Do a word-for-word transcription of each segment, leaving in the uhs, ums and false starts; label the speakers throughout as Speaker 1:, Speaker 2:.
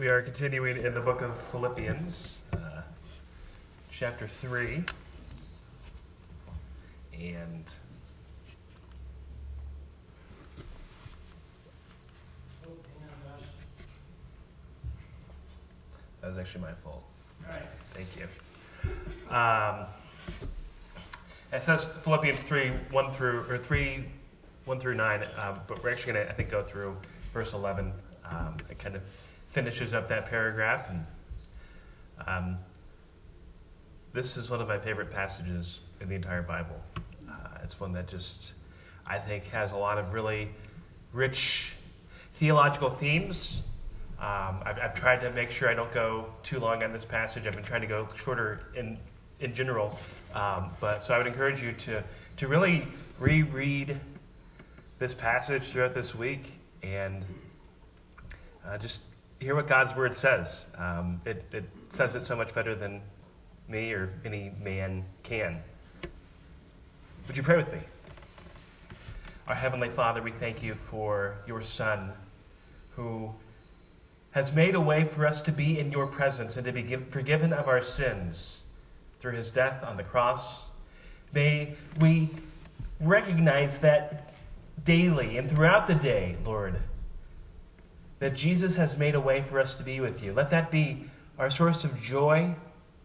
Speaker 1: We are continuing in the book of Philippians, uh, chapter three, and that was actually my fault.
Speaker 2: All right.
Speaker 1: Thank you. Um, it says Philippians three, one through, or three, one through nine, um, but we're actually going to, I think, go through verse eleven. Um, it kind of finishes up that paragraph, and um, this is one of my favorite passages in the entire Bible. Uh, it's one that just, I think, has a lot of really rich theological themes. Um, I've, I've tried to make sure I don't go too long on this passage. I've been trying to go shorter in in general, um, but so I would encourage you to to really reread this passage throughout this week and uh, just hear what God's word says. Um, it, it says it so much better than me or any man can. Would you pray with me? Our Heavenly Father, we thank you for your Son, who has made a way for us to be in your presence and to be give, forgiven of our sins through his death on the cross. May we recognize that daily and throughout the day, Lord, that Jesus has made a way for us to be with you. Let that be our source of joy,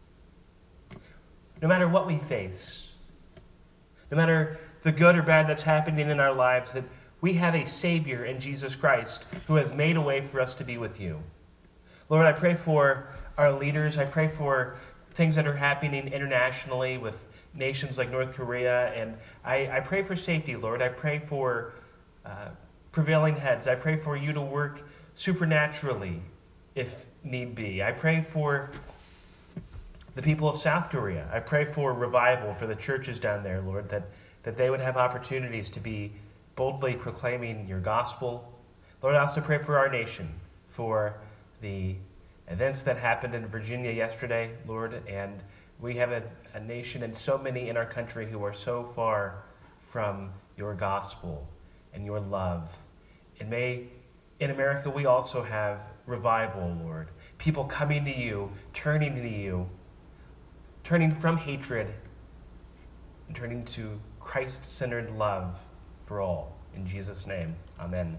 Speaker 1: no matter what we face, no matter the good or bad that's happening in our lives, that we have a Savior in Jesus Christ who has made a way for us to be with you. Lord, I pray for our leaders. I pray for things that are happening internationally with nations like North Korea. And I, I pray for safety, Lord. I pray for uh, prevailing heads. I pray for you to work supernaturally if need be. I pray for the people of South Korea. I pray for revival for the churches down there, Lord, that, that they would have opportunities to be boldly proclaiming your gospel. Lord, I also pray for our nation, for the events that happened in Virginia yesterday, Lord, and we have a, a nation and so many in our country who are so far from your gospel and your love. And may, in America, we also have revival, Lord. People coming to you, turning to you, turning from hatred and turning to Christ-centered love for all. In Jesus' name, amen.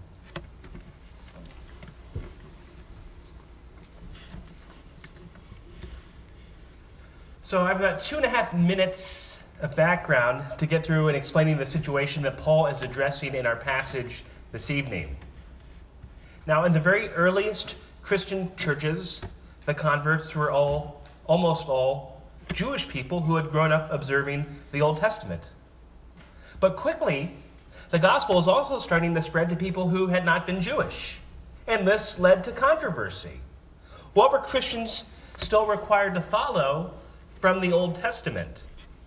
Speaker 1: So I've got two and a half minutes of background to get through in explaining the situation that Paul is addressing in our passage this evening. Now, in the very earliest Christian churches, the converts were all, almost all, Jewish people who had grown up observing the Old Testament. But quickly, the gospel was also starting to spread to people who had not been Jewish, and this led to controversy. What were Christians still required to follow from the Old Testament?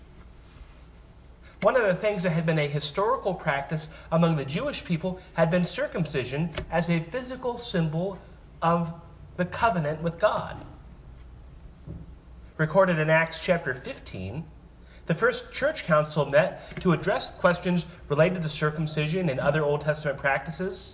Speaker 1: One of the things that had been a historical practice among the Jewish people had been circumcision as a physical symbol of the covenant with God. Recorded in Acts chapter fifteen, the first church council met to address questions related to circumcision and other Old Testament practices.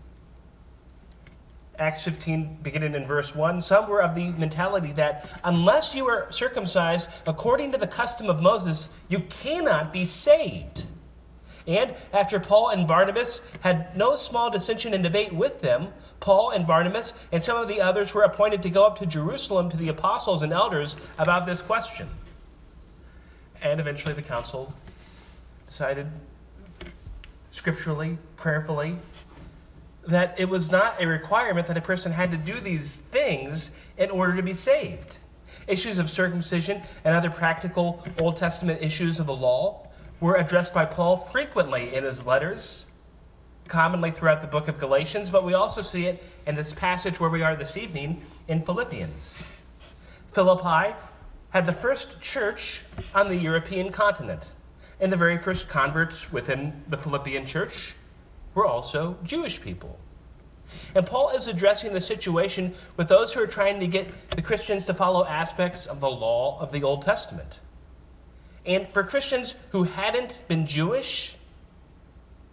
Speaker 1: Acts fifteen, beginning in verse one, some were of the mentality that unless you are circumcised according to the custom of Moses, you cannot be saved. And after Paul and Barnabas had no small dissension and debate with them, Paul and Barnabas and some of the others were appointed to go up to Jerusalem to the apostles and elders about this question. And eventually the council decided scripturally, prayerfully, that it was not a requirement that a person had to do these things in order to be saved. Issues of circumcision and other practical Old Testament issues of the law were addressed by Paul frequently in his letters, commonly throughout the book of Galatians, but we also see it in this passage where we are this evening in Philippians. Philippi had the first church on the European continent, and the very first converts within the Philippian church were also Jewish people. And Paul is addressing the situation with those who are trying to get the Christians to follow aspects of the law of the Old Testament. And for Christians who hadn't been Jewish,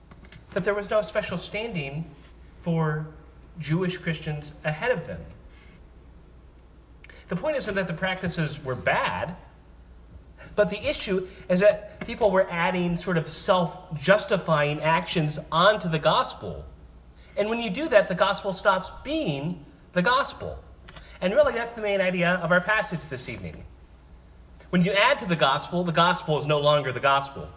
Speaker 1: that there was no special standing for Jewish Christians ahead of them. The point isn't that the practices were bad, but the issue is that people were adding sort of self-justifying actions onto the gospel. And when you do that, the gospel stops being the gospel. And really, that's the main idea of our passage this evening. When you add to the gospel, the gospel is no longer the gospel.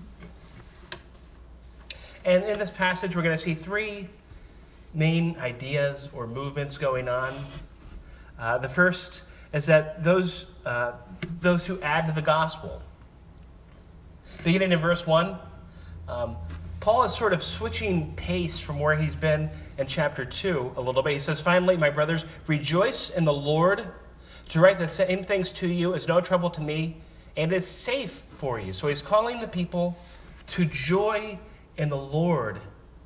Speaker 1: And in this passage, we're going to see three main ideas or movements going on. Uh, the first is that those uh, those who add to the gospel. Beginning in verse one, um, Paul is sort of switching pace from where he's been in chapter two a little bit. He says, "Finally, my brothers, rejoice in the Lord. To write the same things to you is no trouble to me, and is safe for you." So he's calling the people to joy in the Lord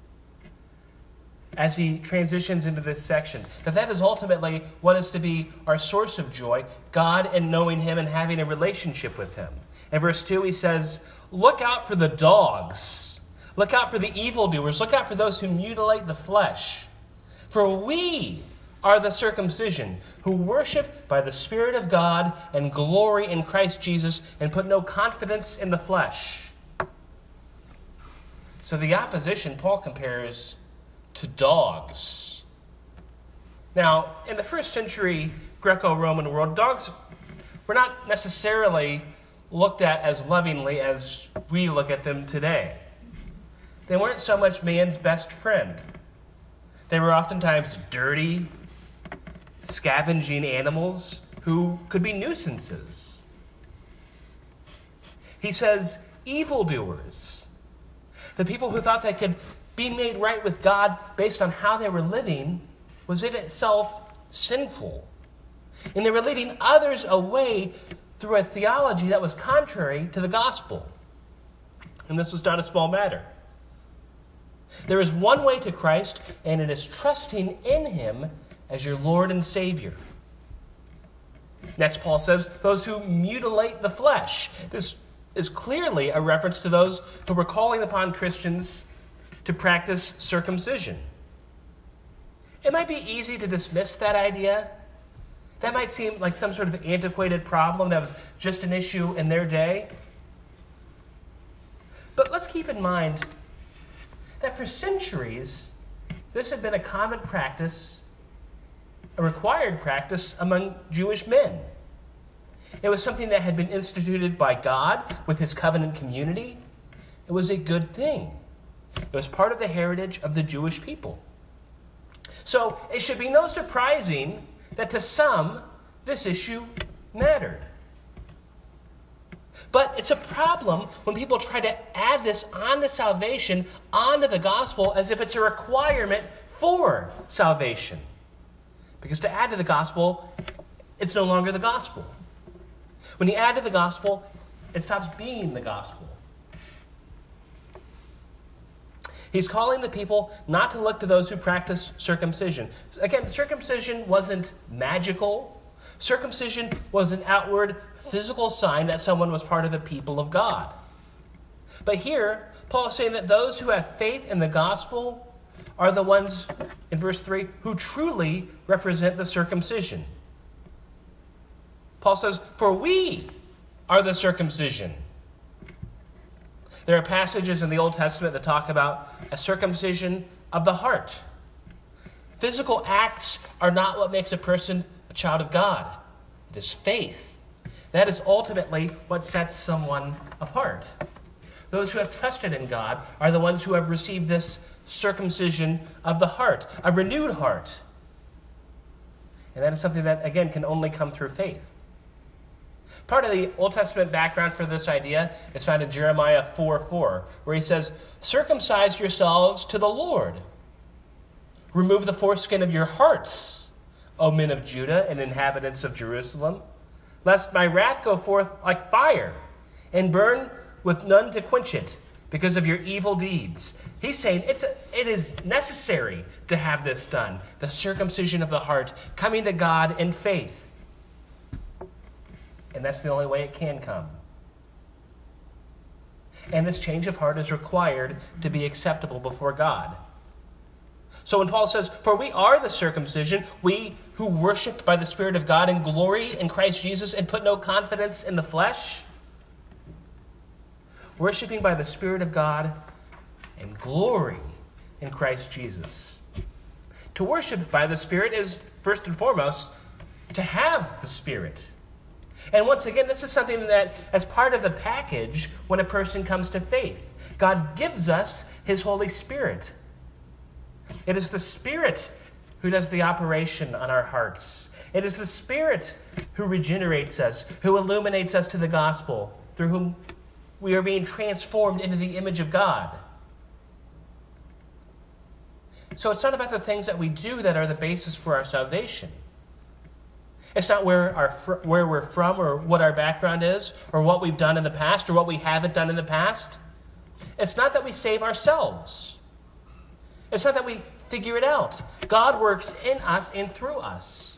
Speaker 1: as he transitions into this section. That that is ultimately what is to be our source of joy, God and knowing him and having a relationship with him. In verse two, he says, "Look out for the dogs. Look out for the evildoers. Look out for those who mutilate the flesh. For we are the circumcision, who worship by the Spirit of God and glory in Christ Jesus and put no confidence in the flesh." So the opposition Paul compares to dogs. Now, in the first century Greco-Roman world, dogs were not necessarily looked at as lovingly as we look at them today. They weren't so much man's best friend. They were oftentimes dirty, scavenging animals who could be nuisances. He says, evildoers, the people who thought they could be made right with God based on how they were living, was in itself sinful. And they were leading others away through a theology that was contrary to the gospel. And this was not a small matter. There is one way to Christ, and it is trusting in him as your Lord and Savior. Next, Paul says, those who mutilate the flesh. This is clearly a reference to those who were calling upon Christians to practice circumcision. It might be easy to dismiss that idea. That might seem like some sort of antiquated problem that was just an issue in their day. But let's keep in mind that for centuries, this had been a common practice, a required practice among Jewish men. It was something that had been instituted by God with his covenant community. It was a good thing. It was part of the heritage of the Jewish people. So it should be no surprising that to some, this issue mattered. But it's a problem when people try to add this onto salvation, onto the gospel, as if it's a requirement for salvation. Because to add to the gospel, it's no longer the gospel. When you add to the gospel, it stops being the gospel. He's calling the people not to look to those who practice circumcision. Again, circumcision wasn't magical. Circumcision was an outward physical sign that someone was part of the people of God. But here, Paul is saying that those who have faith in the gospel are the ones, in verse three, who truly represent the circumcision. Paul says, for we are the circumcision. There are passages in the Old Testament that talk about a circumcision of the heart. Physical acts are not what makes a person a child of God. It is faith. That is ultimately what sets someone apart. Those who have trusted in God are the ones who have received this circumcision of the heart, a renewed heart. And that is something that, again, can only come through faith. Part of the Old Testament background for this idea is found in Jeremiah four four, where he says, circumcise yourselves to the Lord. Remove the foreskin of your hearts, O men of Judah and inhabitants of Jerusalem, lest my wrath go forth like fire and burn with none to quench it because of your evil deeds. He's saying it's a, it is necessary to have this done, the circumcision of the heart, coming to God in faith. And that's the only way it can come. And this change of heart is required to be acceptable before God.
Speaker 2: So when Paul says, for we are the circumcision, we who worship by the Spirit of God and glory in Christ Jesus and put no confidence in the flesh, worshiping by the Spirit of God and glory in Christ Jesus. To worship by the Spirit is, first and foremost, to have the Spirit. And once again, this is something that, as part of the package, when a person comes to faith, God gives us his Holy Spirit. It is the Spirit who does the operation on our hearts. It is the Spirit who regenerates us, who illuminates us to the gospel, through whom we are being transformed into the image of God. So it's not about the things that we do that are the basis for our salvation. It's not where our where we're from or what our background is or what we've done in the past or what we haven't done in the past. It's not that we save ourselves. It's not that we figure it out. God works in us and through us.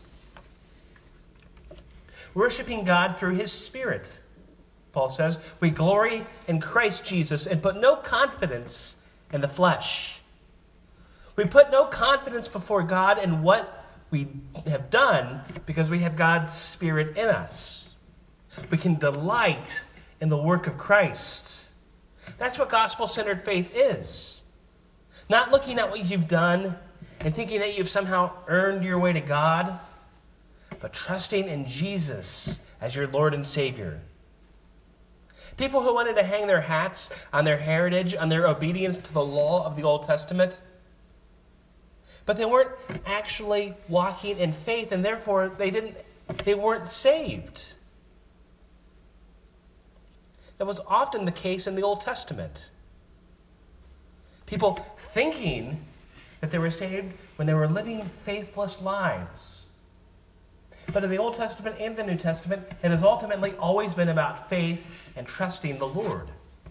Speaker 2: Worshiping God through his Spirit, Paul says, we glory in Christ Jesus and put no confidence in the flesh. We put no confidence before God in what we have done because we have God's Spirit in us. We can delight in the work of Christ. That's what gospel-centered faith is. Not looking at what you've done and thinking that you've somehow earned your way to God, but trusting in Jesus as your Lord and Savior. People who wanted to hang their hats on their heritage, on their obedience to the law of the Old Testament, but they weren't actually walking in faith, and therefore they didn't they weren't saved. That was often the case in the Old Testament. People thinking that they were saved when they were living faithless lives. But in the Old Testament and the New Testament, it has ultimately always been about faith and trusting the Lord.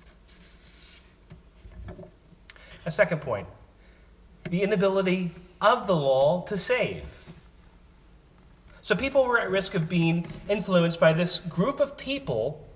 Speaker 2: A second point, the inability of the law to save. So people were at risk of being influenced by this group of people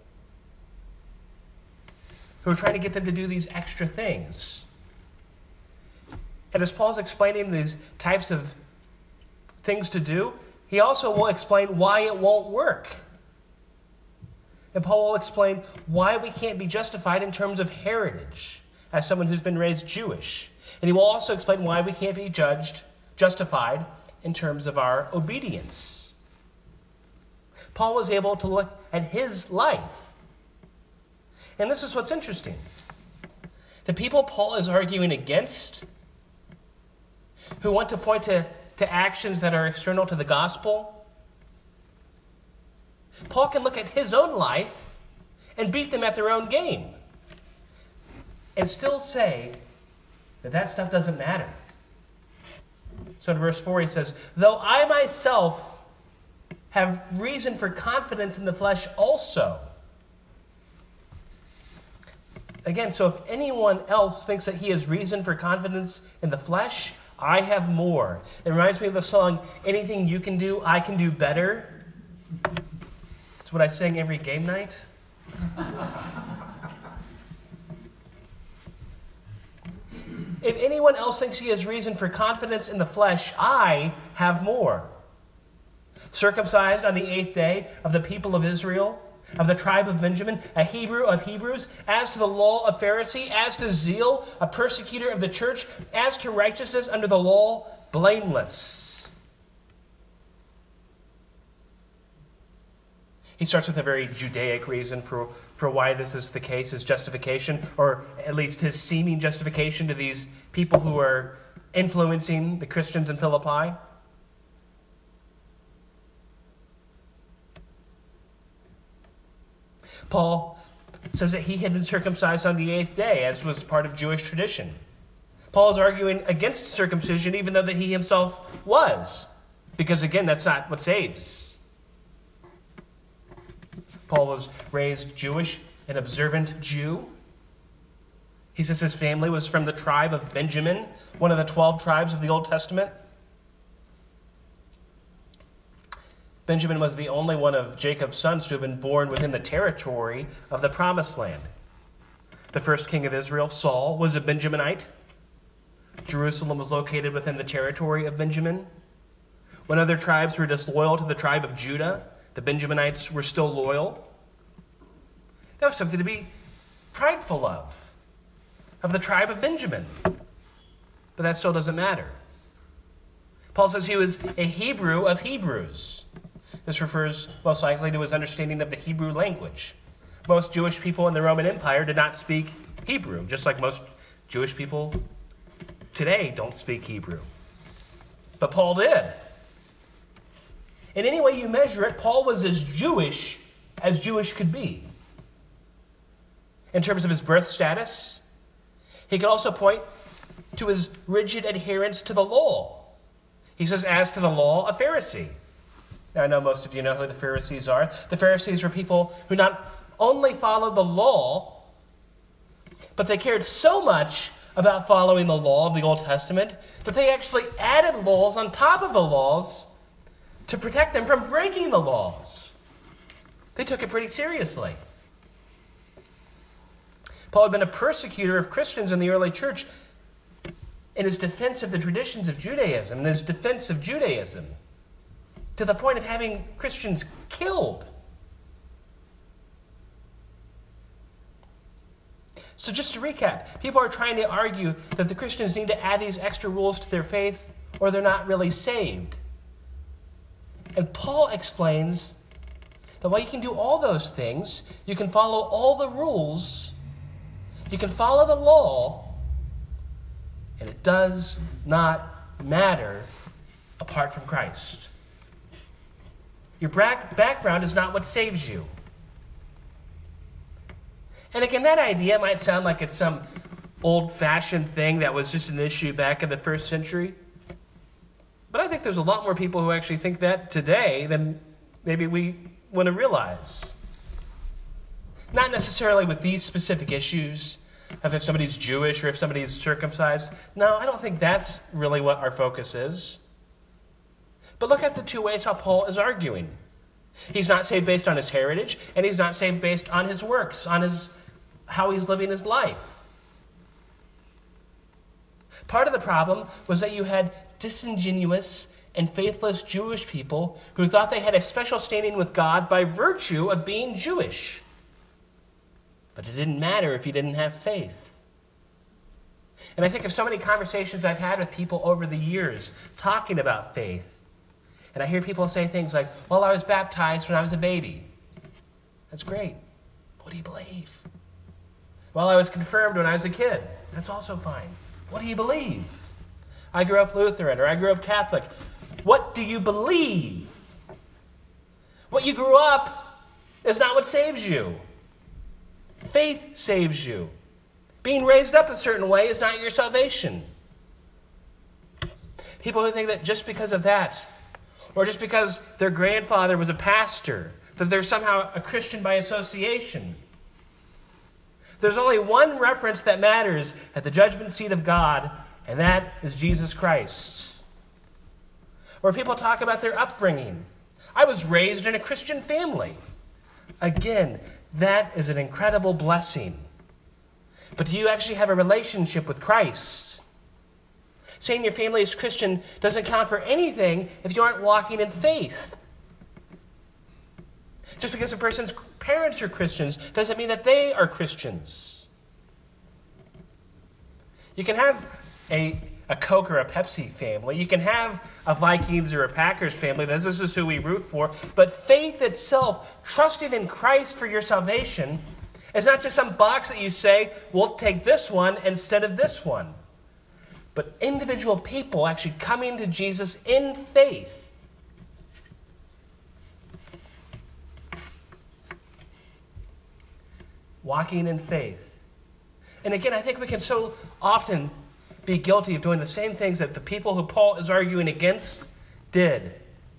Speaker 2: who are trying to get them to do these extra things. And as Paul's explaining these types of things to do, he also will explain why it won't work. And Paul will explain why we can't be justified in terms of heritage as someone who's been raised Jewish. And he will also explain why we can't be judged, justified in terms of our obedience. Paul was able to look at his life. And this is what's interesting. The people Paul is arguing against, who want to point to, to actions that are external to the gospel, Paul can look at his own life and beat them at their own game and still say that that stuff doesn't matter. So in verse four he says, though I myself have reason for confidence in the flesh also. Again, so if anyone else thinks that he has reason for confidence in the flesh, I have more. It reminds me of the song, anything you can do, I can do better. It's what I sing every game night. If anyone else thinks he has reason for confidence in the flesh, I have more. Circumcised on the eighth day of the people of Israel, of the tribe of Benjamin, a Hebrew of Hebrews, as to the law of Pharisee, as to zeal, a persecutor of the church, as to righteousness under the law, blameless. He starts with a very Judaic reason for, for why this is the case, his justification, or at least his seeming justification to these people who are influencing the Christians in Philippi. Paul says that he had been circumcised on the eighth day, as was part of Jewish tradition. Paul is arguing against circumcision, even though that he himself was, because again, that's not what saves. Paul was raised Jewish, an observant Jew. He says his family was from the tribe of Benjamin, one of the twelve tribes of the Old Testament. Benjamin was the only one of Jacob's sons to have been born within the territory of the Promised Land. The first king of Israel, Saul, was a Benjaminite. Jerusalem was located within the territory of Benjamin. When other tribes were disloyal to the tribe of Judah, the Benjaminites were still loyal. That was something to be prideful of, of the tribe of Benjamin. But that still doesn't matter. Paul says he was a Hebrew of Hebrews. This refers most likely to his understanding of the Hebrew language. Most Jewish people in the Roman Empire did not speak Hebrew, just like most Jewish people today don't speak Hebrew. But Paul did. In any way you measure it, Paul was as Jewish as Jewish could be. In terms of his birth status, he could also point to his rigid adherence to the law. He says, as to the law, a Pharisee. Now, I know most of you know who the Pharisees are. The Pharisees were people who not only followed the law, but they cared so much about following the law of the Old Testament that they actually added laws on top of the laws to protect them from breaking the laws. They took it pretty seriously. Paul had been a persecutor of Christians in the early church in his defense of the traditions of Judaism, in his defense of Judaism, to the point of having Christians killed. So just to recap, people are trying to argue that the Christians need to add these extra rules to their faith or they're not really saved. And Paul explains that while you can do all those things, you can follow all the rules, you can follow the law, and it does not matter apart from Christ. Your background is not what saves you. And again, that idea might sound like it's some old-fashioned thing that was just an issue back in the first century. But I think there's a lot more people who actually think that today than maybe we want to realize. Not necessarily with these specific issues of if somebody's Jewish or if somebody's circumcised. No, I don't think that's really what our focus is. But look at the two ways how Paul is arguing. He's not saved based on his heritage, and he's not saved based on his works, on his how he's living his life. Part of the problem was that you had disingenuous and faithless Jewish people who thought they had a special standing with God by virtue of being Jewish. But it didn't matter if you didn't have faith. And I think of so many conversations I've had with people over the years talking about faith. And I hear people say things like, well, I was baptized when I was a baby. That's great. What do you believe? Well, I was confirmed when I was a kid. That's also fine. What do you believe? I grew up Lutheran or I grew up Catholic. What do you believe? What you grew up is not what saves you. Faith saves you. Being raised up a certain way is not your salvation. People who think that just because of that, or just because their grandfather was a pastor, that they're somehow a Christian by association. There's only one reference that matters at the judgment seat of God, and that is Jesus Christ. Or people talk about their upbringing. I was raised in a Christian family. Again, that is an incredible blessing. But do you actually have a relationship with Christ? Saying your family is Christian doesn't count for anything if you aren't walking in faith. Just because a person's parents are Christians doesn't mean that they are Christians. You can have a, a Coke or a Pepsi family. You can have a Vikings or a Packers family. This is who we root for. But faith itself, trusting in Christ for your salvation, is not just some box that you say, we'll take this one instead of this one. But individual people actually coming to Jesus in faith. Walking in faith. And again, I think we can so often be guilty of doing the same things that the people who Paul is arguing against did.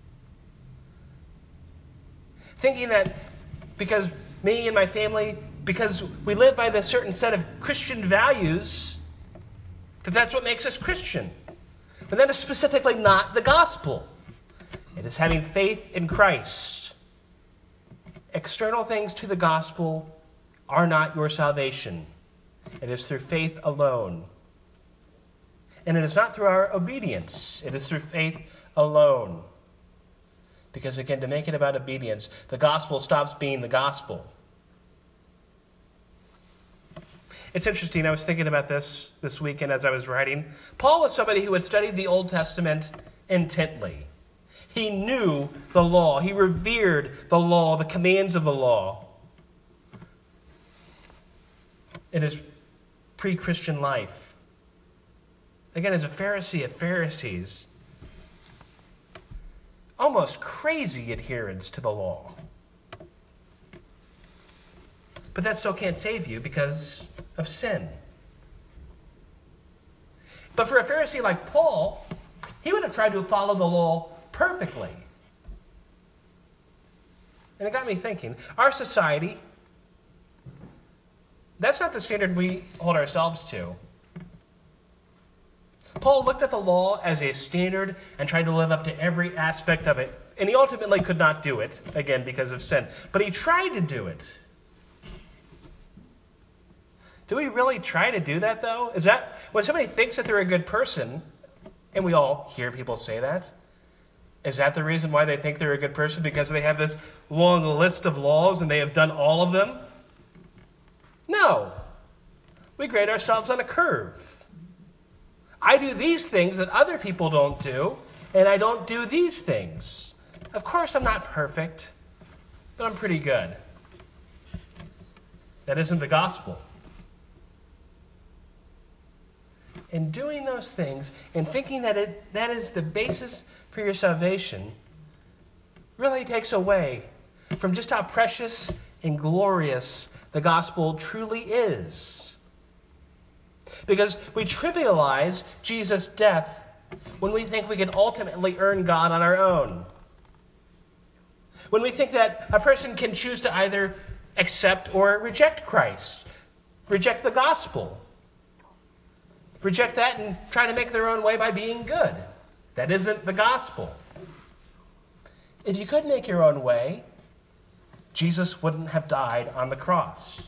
Speaker 2: Thinking that because me and my family, because we live by this certain set of Christian values, that that's what makes us Christian. But that is specifically not the gospel. It is having faith in Christ. External things to the gospel are not your salvation. It is through faith alone. And it is not through our obedience. It is through faith alone. Because again, to make it about obedience, the gospel stops being the gospel. It's interesting, I was thinking about this this weekend as I was writing. Paul was somebody who had studied the Old Testament intently. He knew the law. He revered the law, the commands of the law. In his pre-Christian life. Again, as a Pharisee of Pharisees, almost crazy adherence to the law. But that still can't save you because of sin. But for a Pharisee like Paul, he would have tried to follow the law perfectly. And it got me thinking, our society, that's not the standard we hold ourselves to. Paul looked at the law as a standard and tried to live up to every aspect of it. And he ultimately could not do it, again, because of sin. But he tried to do it. Do we really try to do that, though? Is that, when somebody thinks that they're a good person, and we all hear people say that, is that the reason why they think they're a good person? Because they have this long list of laws and they have done all of them? No. We grade ourselves on a curve. I do these things that other people don't do, and I don't do these things. Of course, I'm not perfect, but I'm pretty good. That isn't the gospel. And doing those things and thinking that it, that is the basis for your salvation really takes away from just how precious and glorious the gospel truly is. Because we trivialize Jesus' death when we think we can ultimately earn God on our own. When we think that a person can choose to either accept or reject Christ, reject the gospel. Reject that and try to make their own way by being good. That isn't the gospel. If you could make your own way, Jesus wouldn't have died on the cross.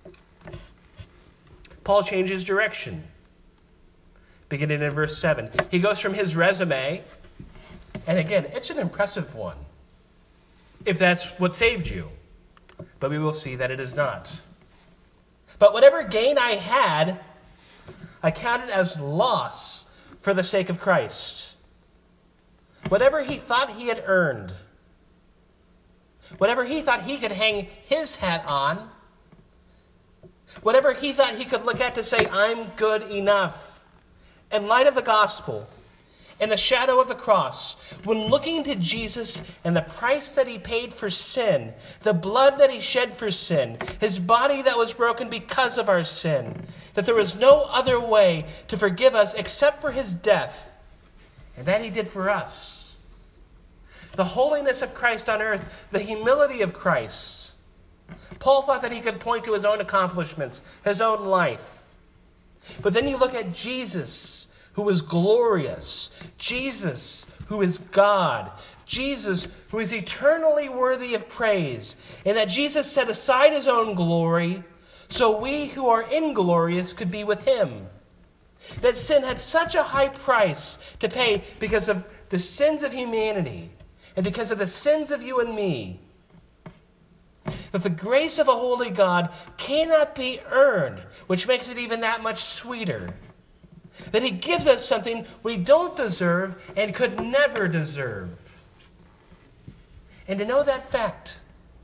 Speaker 2: Paul changes direction. Beginning in verse seven. He goes from his resume, and again, it's an impressive one, if that's what saved you. But we will see that it is not. But whatever gain I had, I counted as loss for the sake of Christ. Whatever he thought he had earned, whatever he thought he could hang his hat on, whatever he thought he could look at to say, I'm good enough, in light of the gospel, in the shadow of the cross, when looking to Jesus and the price that he paid for sin, the blood that he shed for sin, his body that was broken because of our sin, that there was no other way to forgive us except for his death, and that he did for us. The holiness of Christ on earth, the humility of Christ. Paul thought that he could point to his own accomplishments, his own life. But then you look at Jesus, who is glorious. Jesus, who is God. Jesus, who is eternally worthy of praise. And that Jesus set aside his own glory so we who are inglorious could be with him. That sin had such a high price to pay because of the sins of humanity and because of the sins of you and me. That the grace of a holy God cannot be earned, which makes it even that much sweeter. That he gives us something we don't deserve and could never deserve. And to know that fact,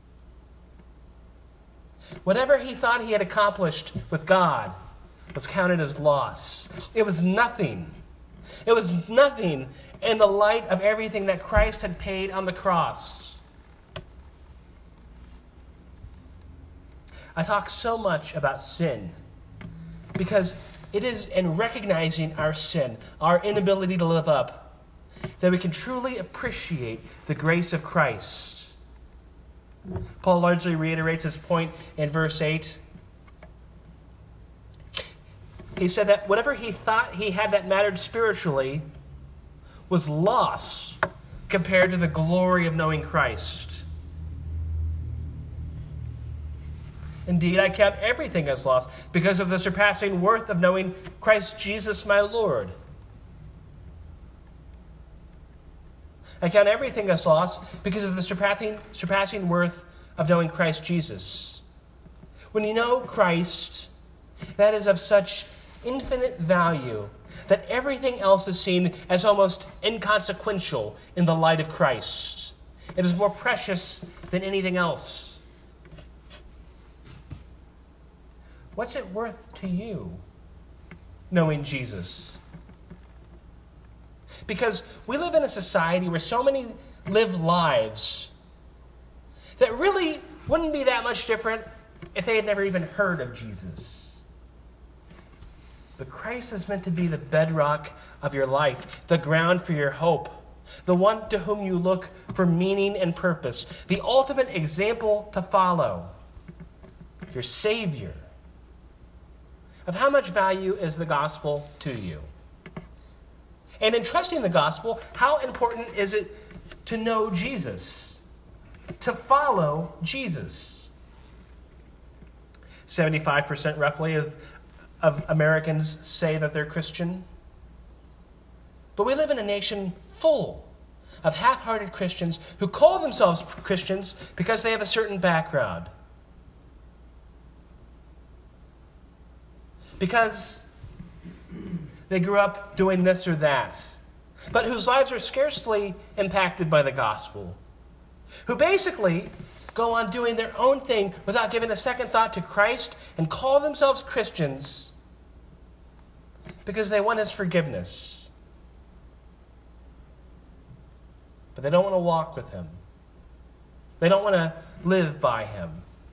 Speaker 2: whatever he thought he had accomplished with God was counted as loss. It was nothing. It was nothing in the light of everything that Christ had paid on the cross. I talk so much about sin because it is in recognizing our sin, our inability to live up, that we can truly appreciate the grace of Christ. Paul largely reiterates his point in verse eight. He said that whatever he thought he had that mattered spiritually was loss compared to the glory of knowing Christ. Indeed, I count everything as loss because of the surpassing worth of knowing Christ Jesus my Lord. I count everything as loss because of the surpassing, surpassing worth of knowing Christ Jesus. When you know Christ, that is of such infinite value that everything else is seen as almost inconsequential in the light of Christ. It is more precious than anything else. What's it worth to you, knowing Jesus? Because we live in a society where so many live lives that really wouldn't be that much different if they had never even heard of Jesus. But Christ is meant to be the bedrock of your life, the ground for your hope, the one to whom you look for meaning and purpose, the ultimate example to follow, your Savior. Of how much value is the gospel to you? And in trusting the gospel, how important is it to know Jesus, to follow Jesus? seventy-five percent roughly of, of Americans say that they're Christian. But we live in a nation full of half-hearted Christians who call themselves Christians because they have a certain background. Because they grew up doing this or that, but whose lives are scarcely impacted by the gospel, who basically go on doing their own thing without giving a second thought to Christ and call themselves Christians because they want his forgiveness. But they don't want to walk with him. They don't want to live by him.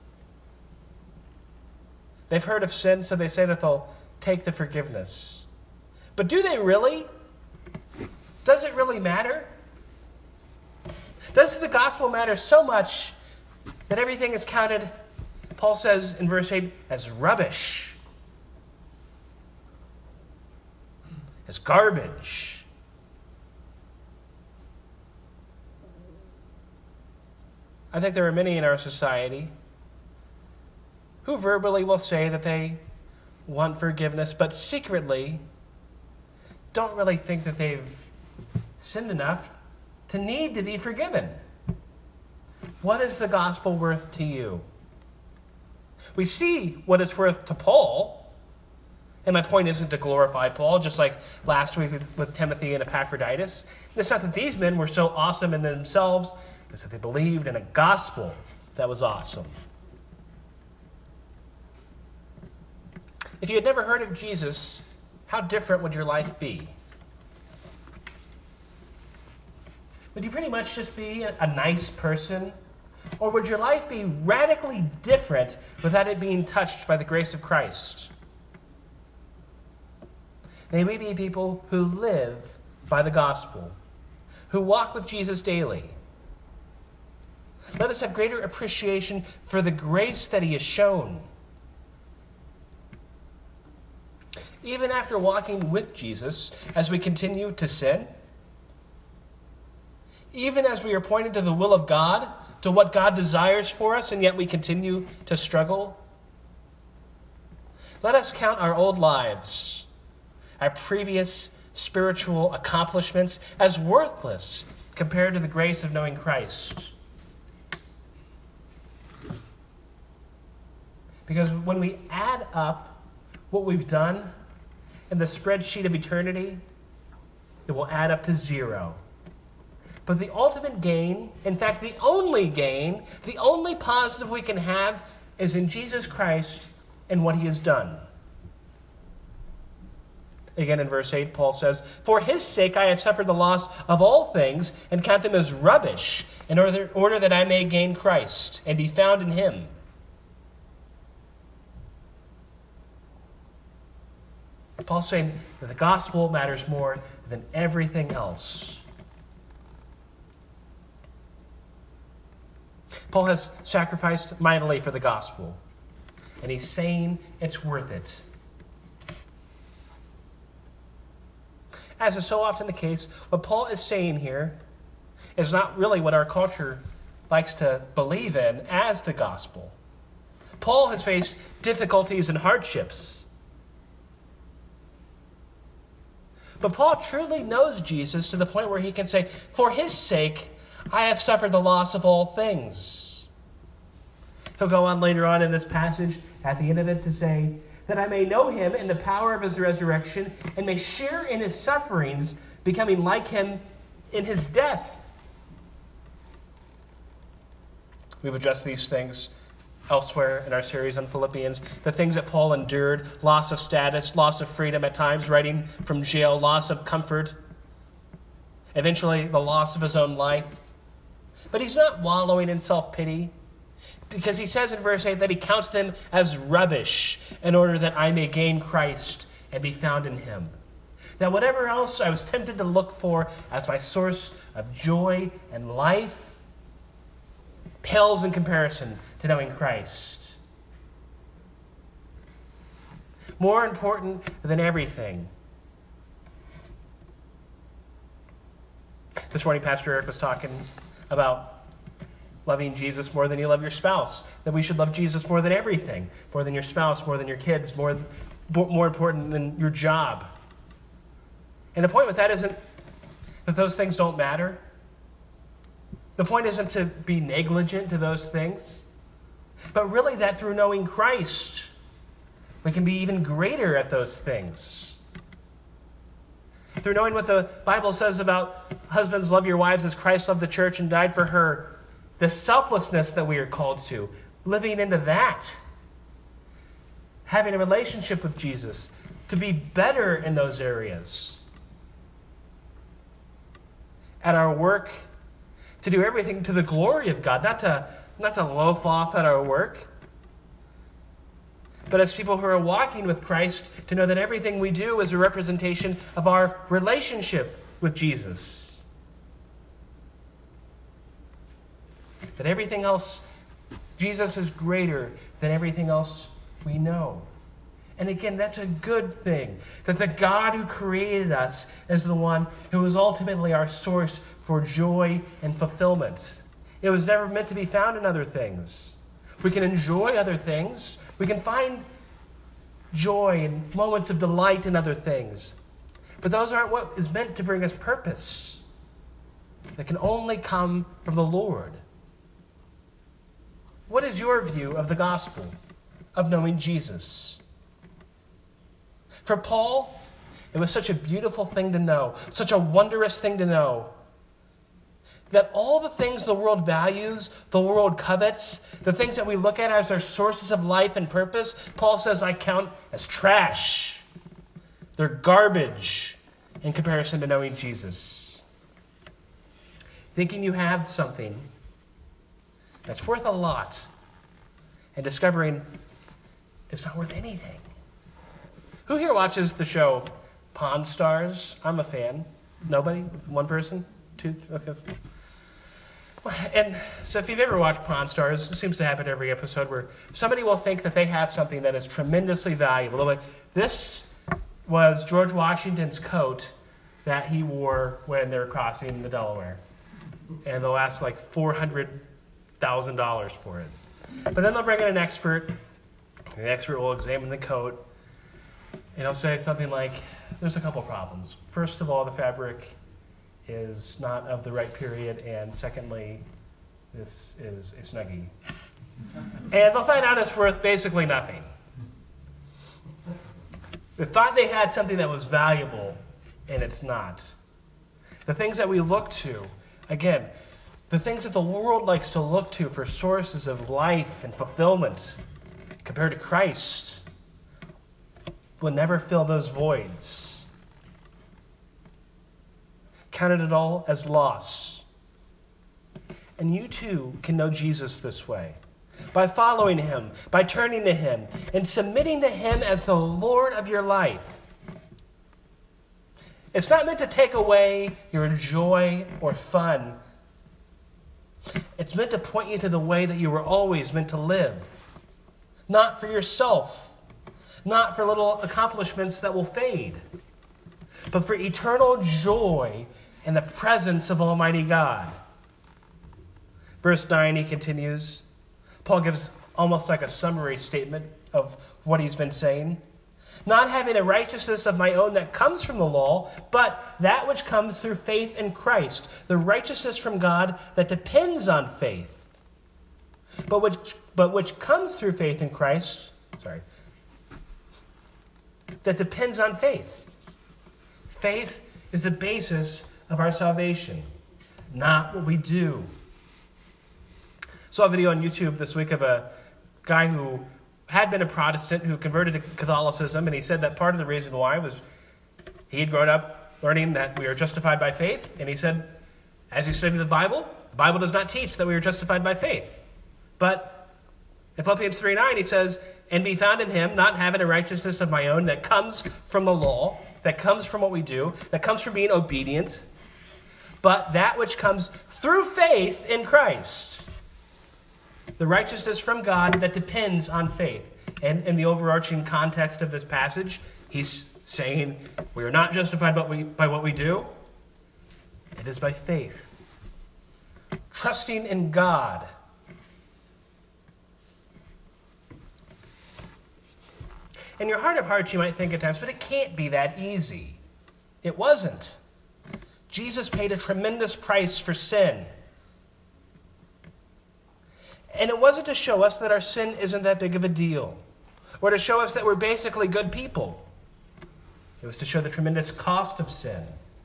Speaker 2: They've heard of sin, so they say that they'll take the forgiveness. But do they really? Does it really matter? Does the gospel matter so much that everything is counted, Paul says in verse eight, as rubbish, as garbage? I think there are many in our society who verbally will say that they want forgiveness, but secretly don't really think that they've sinned enough to need to be forgiven. What is the gospel worth to you? We see what it's worth to Paul, and my point isn't to glorify Paul, just like last week with, with Timothy and Epaphroditus. It's not that these men were so awesome in themselves, it's that they believed in a gospel that was awesome. If you had never heard of Jesus, how different would your life be? Would you pretty much just be a, a nice person? Or would your life be radically different without it being touched by the grace of Christ? May we be people who live by the gospel, who walk with Jesus daily. Let us have greater appreciation for the grace that he has shown. Even after walking with Jesus, as we continue to sin, even as we are pointed to the will of God, to what God desires for us, and yet we continue to struggle, let us count our old lives, our previous spiritual accomplishments, as worthless compared to the grace of knowing Christ. Because when we add up what we've done in the spreadsheet of eternity, it will add up to zero. But the ultimate gain, in fact, the only gain, the only positive we can have is in Jesus Christ and what he has done. Again, in verse eight, Paul says, "For his sake I have suffered the loss of all things and count them as rubbish in order, order that I may gain Christ and be found in him." Paul's saying that the gospel matters more than everything else. Paul has sacrificed mightily for the gospel, and he's saying it's worth it. As is so often the case, what Paul is saying here is not really what our culture likes to believe in as the gospel. Paul has faced difficulties and hardships. But Paul truly knows Jesus to the point where he can say, for his sake, I have suffered the loss of all things. He'll go on later on in this passage, at the end of it, to say, that I may know him in the power of his resurrection and may share in his sufferings, becoming like him in his death. We've addressed these things elsewhere in our series on Philippians. The things that Paul endured, loss of status, loss of freedom at times, writing from jail, loss of comfort, eventually the loss of his own life. But he's not wallowing in self-pity, because he says in verse eight that he counts them as rubbish in order that I may gain Christ and be found in him. That whatever else I was tempted to look for as my source of joy and life pales in comparison to knowing Christ. More important than everything. This morning, Pastor Eric was talking about loving Jesus more than you love your spouse. That we should love Jesus more than everything. More than your spouse, more than your kids, more, more important than your job. And the point with that isn't that those things don't matter. The point isn't to be negligent to those things. But really that through knowing Christ, we can be even greater at those things. Through knowing what the Bible says about husbands, love your wives as Christ loved the church and died for her. The selflessness that we are called to, living into that, having a relationship with Jesus, to be better in those areas. At our work, to do everything to the glory of God, not to, not to loaf off at our work, but as people who are walking with Christ, to know that everything we do is a representation of our relationship with Jesus. That everything else, Jesus is greater than everything else we know. And again, that's a good thing. That the God who created us is the one who is ultimately our source for joy and fulfillment. It was never meant to be found in other things. We can enjoy other things. We can find joy and moments of delight in other things. But those aren't what is meant to bring us purpose. That can only come from the Lord. What is your view of the gospel, of knowing Jesus? For Paul, it was such a beautiful thing to know, such a wondrous thing to know, that all the things the world values, the world covets, the things that we look at as our sources of life and purpose, Paul says, I count as trash. They're garbage in comparison to knowing Jesus. Thinking you have something that's worth a lot, and discovering it's not worth anything. Who here watches the show Pawn Stars? I'm a fan. Nobody? One person? Two? Okay. And so if you've ever watched Pawn Stars, it seems to happen every episode where somebody will think that they have something that is tremendously valuable. They'll be like, this was George Washington's coat that he wore when they were crossing the Delaware. And they'll ask like four hundred thousand dollars for it. But then they'll bring in an expert, and the expert will examine the coat, and he'll say something like, there's a couple problems. First of all, the fabric is not of the right period, and secondly, this is a Snuggie. And they'll find out it's worth basically nothing. They thought they had something that was valuable, and it's not. The things that we look to, again, the things that the world likes to look to for sources of life and fulfillment compared to Christ will never fill those voids. Count it all as loss. And you too can know Jesus this way. By following him, by turning to him, and submitting to him as the Lord of your life. It's not meant to take away your joy or fun. It's meant to point you to the way that you were always meant to live. Not for yourself. Not for little accomplishments that will fade. But for eternal joy in the presence of Almighty God. Verse nine, he continues. Paul gives almost like a summary statement of what he's been saying. not having a righteousness of my own that comes from the law, but that which comes through faith in Christ, the righteousness from God that depends on faith, but which, but which comes through faith in Christ, sorry, that depends on faith. Faith is the basis of our salvation, not what we do. Saw a video on YouTube this week of a guy who had been a Protestant who converted to Catholicism, and he said that part of the reason why was he had grown up learning that we are justified by faith, and he said, as he studied the Bible, the Bible does not teach that we are justified by faith. But in Philippians three nine, he says, and be found in him, not having a righteousness of my own that comes from the law, that comes from what we do, that comes from being obedient, but that which comes through faith in Christ, the righteousness from God that depends on faith. And in the overarching context of this passage, he's saying we are not justified by what we, by what we do. It is by faith. Trusting in God. In your heart of hearts, you might think at times, but it can't be that easy. It wasn't. Jesus paid a tremendous price for sin. And it wasn't to show us that our sin isn't that big of a deal, or to show us that we're basically good people. It was to show the tremendous cost of sin.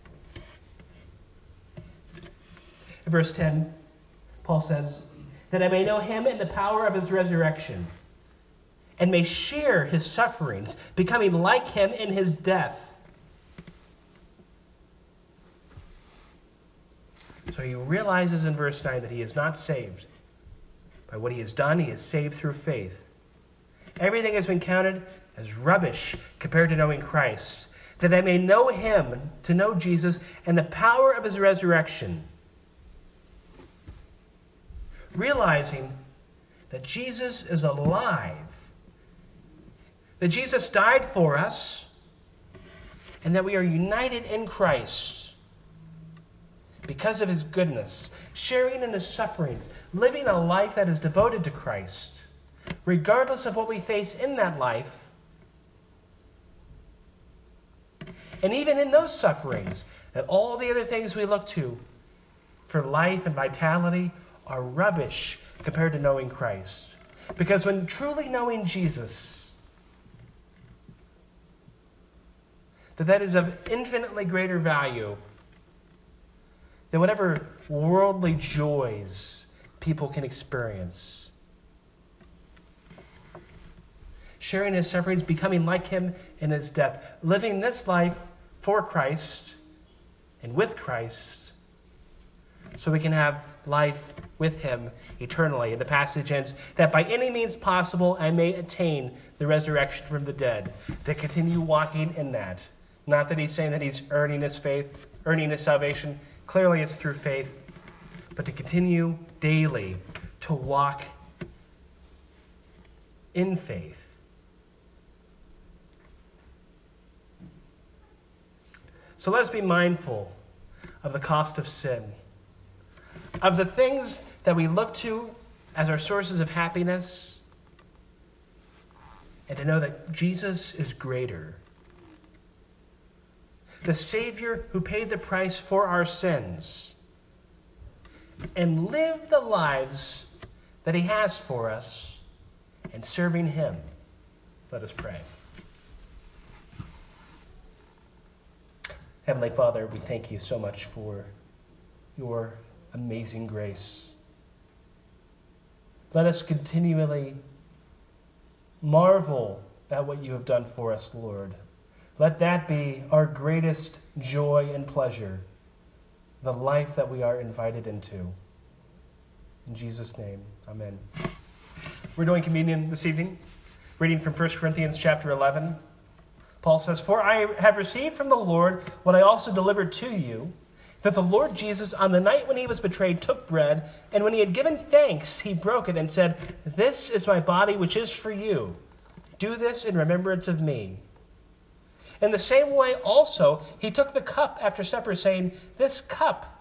Speaker 2: In verse ten, Paul says, that I may know him in the power of his resurrection, and may share his sufferings, becoming like him in his death. So he realizes in verse nine that he is not saved by what he has done. He is saved through faith. Everything has been counted as rubbish compared to knowing Christ, that I may know him, to know Jesus, and the power of his resurrection. Realizing that Jesus is alive, that Jesus died for us, and that we are united in Christ because of his goodness, sharing in his sufferings, living a life that is devoted to Christ, regardless of what we face in that life. And even in those sufferings, that all the other things we look to for life and vitality are rubbish compared to knowing Christ. Because when truly knowing Jesus, that that is of infinitely greater value than whatever worldly joys people can experience. Sharing his sufferings, becoming like him in his death, living this life for Christ and with Christ, so we can have life with him eternally. And the passage ends, that by any means possible I may attain the resurrection from the dead, to continue walking in that. Not that he's saying that he's earning his faith, earning his salvation. Clearly it's through faith, but to continue daily to walk in faith. So let us be mindful of the cost of sin, of the things that we look to as our sources of happiness, and to know that Jesus is greater. The Savior who paid the price for our sins and lived the lives that he has for us, and serving him. Let us pray. Heavenly Father, we thank you so much for your amazing grace. Let us continually marvel at what you have done for us, Lord. Let that be our greatest joy and pleasure, the life that we are invited into. In Jesus' name, amen. We're doing communion this evening, reading from First Corinthians chapter eleven. Paul says, for I have received from the Lord what I also delivered to you, that the Lord Jesus, on the night when he was betrayed, took bread, and when he had given thanks, he broke it and said, this is my body which is for you. Do this in remembrance of me. In the same way also, he took the cup after supper, saying, this cup